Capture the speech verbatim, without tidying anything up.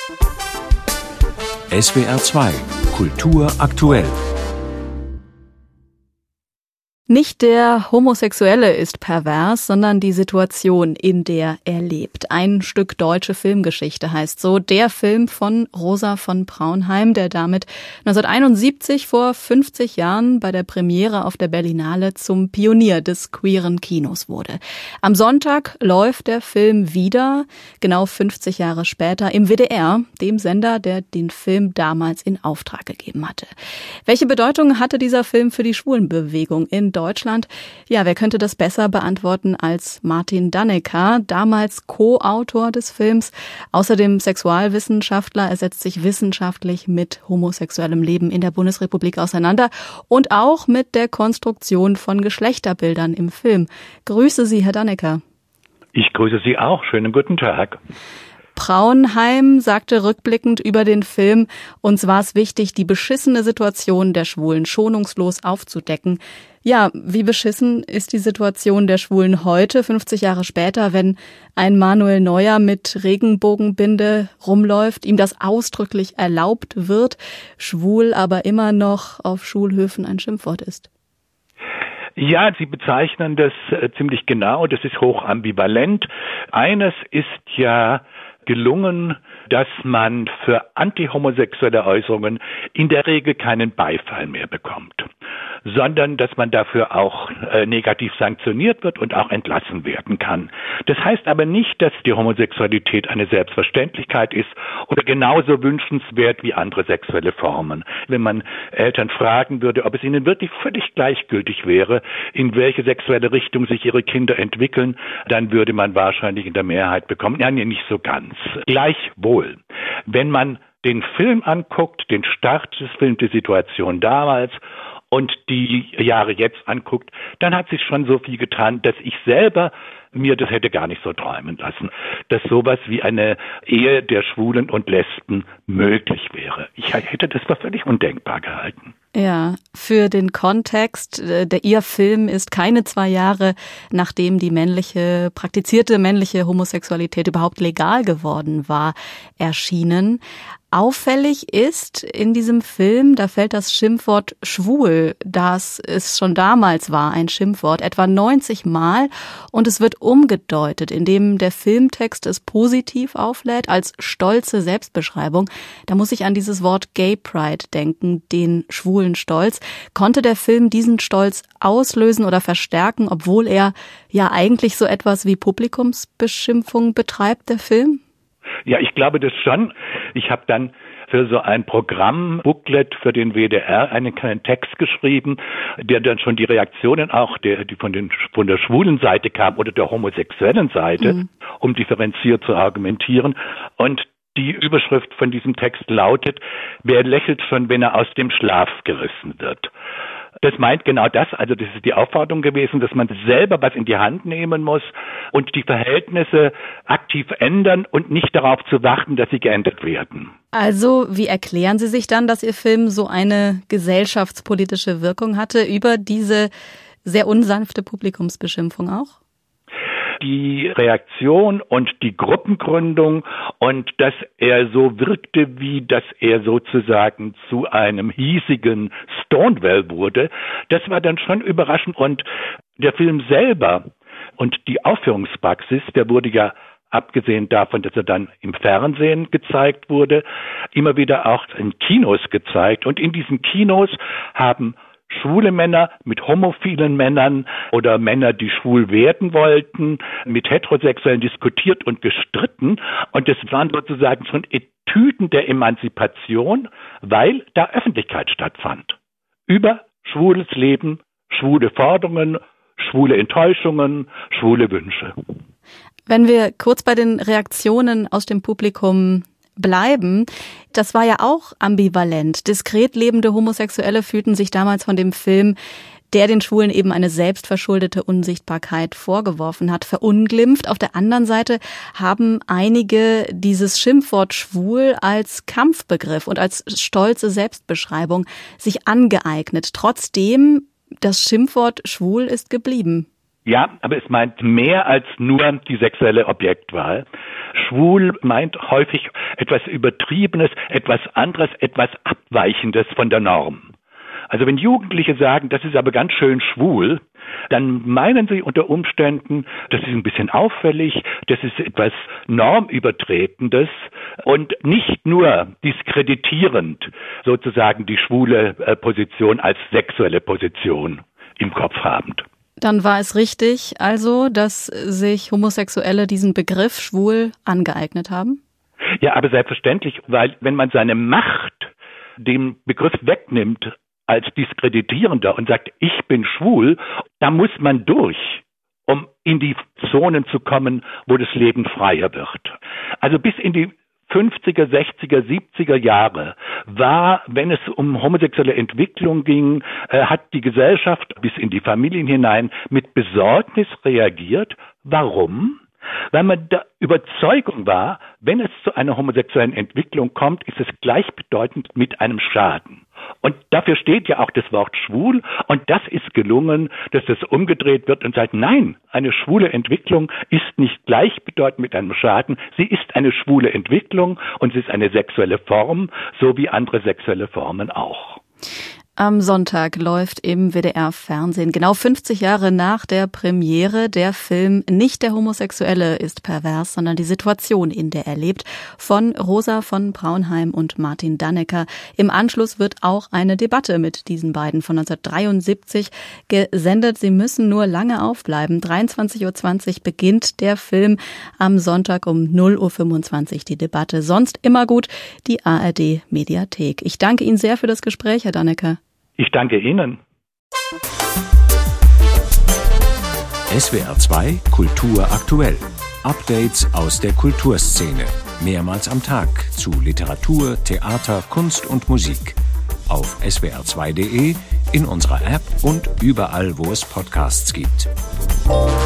S W R zwei Kultur aktuell. Nicht der Homosexuelle ist pervers, sondern die Situation, in der er lebt. Ein Stück deutsche Filmgeschichte heißt so. Der Film von Rosa von Braunheim, der damit neunzehnhunderteinundsiebzig vor fünfzig Jahren bei der Premiere auf der Berlinale zum Pionier des queeren Kinos wurde. Am Sonntag läuft der Film wieder, genau fünfzig Jahre später, im W D R, dem Sender, der den Film damals in Auftrag gegeben hatte. Welche Bedeutung hatte dieser Film für die Schwulenbewegung in Deutschland? Ja, wer könnte das besser beantworten als Martin Dannecker, damals Co-Autor des Films, außerdem Sexualwissenschaftler. Er setzt sich wissenschaftlich mit homosexuellem Leben in der Bundesrepublik auseinander und auch mit der Konstruktion von Geschlechterbildern im Film. Grüße Sie, Herr Dannecker. Ich grüße Sie auch. Schönen guten Tag. Braunheim sagte rückblickend über den Film, uns war es wichtig, die beschissene Situation der Schwulen schonungslos aufzudecken. Ja, wie beschissen ist die Situation der Schwulen heute, fünfzig Jahre später, wenn ein Manuel Neuer mit Regenbogenbinde rumläuft, ihm das ausdrücklich erlaubt wird, schwul aber immer noch auf Schulhöfen ein Schimpfwort ist? Ja, Sie bezeichnen das äh, ziemlich genau, das ist hoch ambivalent. Eines ist ja gelungen, dass man für antihomosexuelle Äußerungen in der Regel keinen Beifall mehr bekommt, sondern dass man dafür auch äh, negativ sanktioniert wird und auch entlassen werden kann. Das heißt aber nicht, dass die Homosexualität eine Selbstverständlichkeit ist oder genauso wünschenswert wie andere sexuelle Formen. Wenn man Eltern fragen würde, ob es ihnen wirklich völlig gleichgültig wäre, in welche sexuelle Richtung sich ihre Kinder entwickeln, dann würde man wahrscheinlich in der Mehrheit bekommen, ja, nee, nicht so ganz. Gleichwohl, wenn man den Film anguckt, den Start des Films, die Situation damals und die Jahre jetzt anguckt, dann hat sich schon so viel getan, dass ich selber mir das hätte gar nicht so träumen lassen, dass sowas wie eine Ehe der Schwulen und Lesben möglich wäre. Ich hätte das für völlig undenkbar gehalten. Ja, für den Kontext, der Ihr Film ist keine zwei Jahre, nachdem die männliche, praktizierte männliche Homosexualität überhaupt legal geworden war, erschienen. Auffällig ist in diesem Film, da fällt das Schimpfwort schwul, das es schon damals war, ein Schimpfwort, etwa neunzig Mal, und es wird umgedeutet, indem der Filmtext es positiv auflädt als stolze Selbstbeschreibung. Da muss ich an dieses Wort Gay Pride denken, den schwulen Stolz. Konnte der Film diesen Stolz auslösen oder verstärken, obwohl er ja eigentlich so etwas wie Publikumsbeschimpfung betreibt, der Film? Ja, ich glaube das schon. Ich habe dann für so ein Programm, Booklet für den W D R, einen kleinen Text geschrieben, der dann schon die Reaktionen auch, der, die von, den, von der schwulen Seite kam oder der homosexuellen Seite, mhm. um differenziert zu argumentieren. Und die Überschrift von diesem Text lautet, wer lächelt schon, wenn er aus dem Schlaf gerissen wird. Das meint genau das, also das ist die Aufforderung gewesen, dass man selber was in die Hand nehmen muss und die Verhältnisse aktiv ändern und nicht darauf zu warten, dass sie geändert werden. Also, wie erklären Sie sich dann, dass Ihr Film so eine gesellschaftspolitische Wirkung hatte über diese sehr unsanfte Publikumsbeschimpfung auch? Die Reaktion und die Gruppengründung und dass er so wirkte, wie dass er sozusagen zu einem hiesigen Stonewall wurde, das war dann schon überraschend. Und der Film selber und die Aufführungspraxis, der wurde ja, abgesehen davon, dass er dann im Fernsehen gezeigt wurde, immer wieder auch in Kinos gezeigt. Und in diesen Kinos haben schwule Männer mit homophilen Männern oder Männer, die schwul werden wollten, mit Heterosexuellen diskutiert und gestritten. Und das waren sozusagen schon Etüden der Emanzipation, weil da Öffentlichkeit stattfand. Über schwules Leben, schwule Forderungen, schwule Enttäuschungen, schwule Wünsche. Wenn wir kurz bei den Reaktionen aus dem Publikum bleiben, das war ja auch ambivalent. Diskret lebende Homosexuelle fühlten sich damals von dem Film, der den Schwulen eben eine selbstverschuldete Unsichtbarkeit vorgeworfen hat, verunglimpft. Auf der anderen Seite haben einige dieses Schimpfwort schwul als Kampfbegriff und als stolze Selbstbeschreibung sich angeeignet. Trotzdem, das Schimpfwort schwul ist geblieben. Ja, aber es meint mehr als nur die sexuelle Objektwahl. Schwul meint häufig etwas Übertriebenes, etwas anderes, etwas Abweichendes von der Norm. Also wenn Jugendliche sagen, das ist aber ganz schön schwul, dann meinen sie unter Umständen, das ist ein bisschen auffällig, das ist etwas Normübertretendes und nicht nur diskreditierend sozusagen die schwule Position als sexuelle Position im Kopf habend. Dann war es richtig, also, dass sich Homosexuelle diesen Begriff schwul angeeignet haben? Ja, aber selbstverständlich, weil wenn man seine Macht dem Begriff wegnimmt als diskreditierender und sagt, ich bin schwul, da muss man durch, um in die Zonen zu kommen, wo das Leben freier wird. Also bis in die fünfziger, sechziger, siebziger Jahre war, wenn es um homosexuelle Entwicklung ging, äh, hat die Gesellschaft bis in die Familien hinein mit Besorgnis reagiert. Warum? Weil man der Überzeugung war, wenn es zu einer homosexuellen Entwicklung kommt, ist es gleichbedeutend mit einem Schaden. Und dafür steht ja auch das Wort schwul. Und das ist gelungen, dass das umgedreht wird und sagt, nein, eine schwule Entwicklung ist nicht gleichbedeutend mit einem Schaden. Sie ist eine schwule Entwicklung und sie ist eine sexuelle Form, so wie andere sexuelle Formen auch. Am Sonntag läuft im W D R-Fernsehen, genau fünfzig Jahre nach der Premiere, der Film Nicht der Homosexuelle ist pervers, sondern die Situation, in der er lebt, von Rosa von Braunheim und Martin Dannecker. Im Anschluss wird auch eine Debatte mit diesen beiden von neunzehnhundertdreiundsiebzig gesendet. Sie müssen nur lange aufbleiben. dreiundzwanzig Uhr zwanzig beginnt der Film, am Sonntag um null Uhr fünfundzwanzig die Debatte. Sonst immer gut, die A R D-Mediathek. Ich danke Ihnen sehr für das Gespräch, Herr Dannecker. Ich danke Ihnen. S W R zwei Kultur aktuell. Updates aus der Kulturszene. Mehrmals am Tag zu Literatur, Theater, Kunst und Musik. Auf S W R zwei Punkt de, in unserer App und überall, wo es Podcasts gibt.